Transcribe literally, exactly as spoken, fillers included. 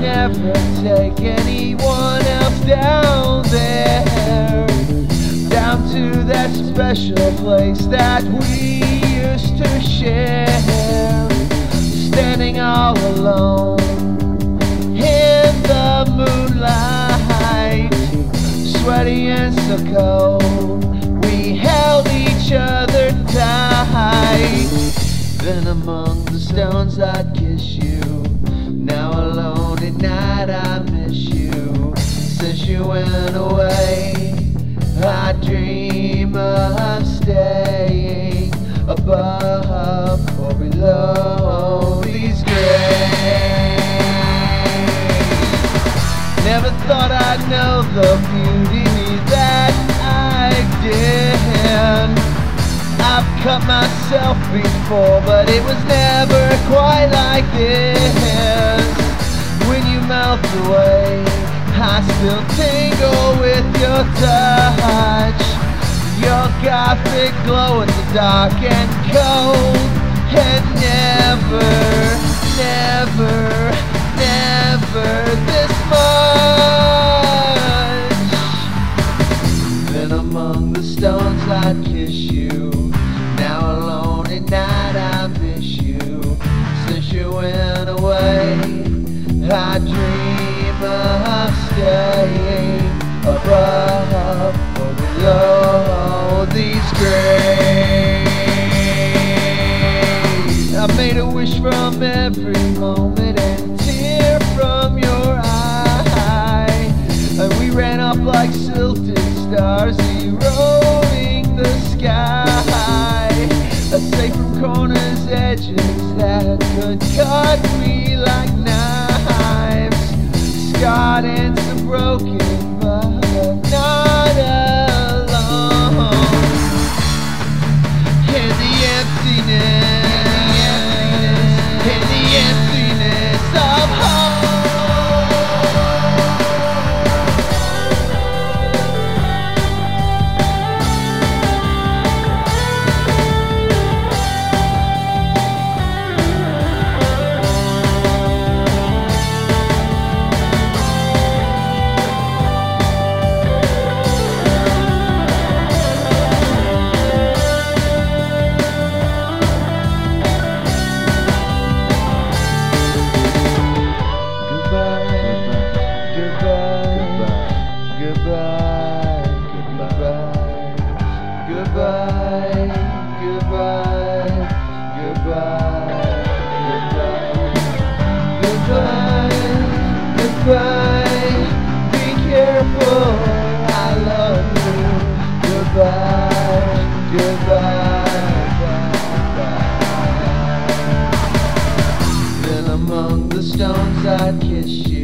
never take anyone else down there, down to that special place that we used to share, standing all alone in the moonlight, sweaty and so cold, we held each other tight. Then among the stones I'd kiss you, now alone at night I miss you. Since you went away, I dream of staying above or below these graves. Never thought I'd know the beauty that I did. I've cut myself before, but it was never quite like this. When you melt away, I still tingle with your touch, your gothic glow in the dark and cold. And never, never, never this much. Then among the stones I'd kiss you, now alone at night I miss you. Since you went away, I dream of staying above or below these graves. I made a wish from every moment and tear from your eye, and we ran up like silted stars eroding the sky, safe from corners, edges that could cut me like knives, scarred and so broken, but not alone. In the emptiness, in the emptiness of home. Goodbye, goodbye, goodbye, goodbye, goodbye, goodbye, be careful, I love you, goodbye, goodbye, goodbye. Then among the stones I'd kiss you.